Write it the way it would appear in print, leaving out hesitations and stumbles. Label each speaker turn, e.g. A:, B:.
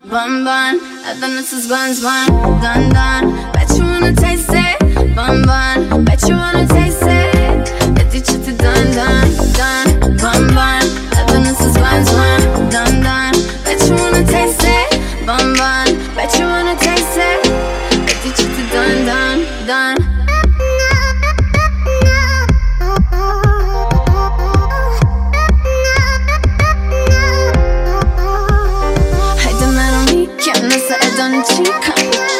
A: Bun bun, adını siz buns bun. Dun dun, bet you wanna taste it. Bun bun, bet you wanna taste it. Eti çıtı dun dun dun. Bun bun, adını siz buns bun. Dun dun, bet you wanna taste it. Bun bun, bet you wanna taste it. Eti çıtı dun dun dun. Hey, don't let on me, can't miss it, I don't cheat.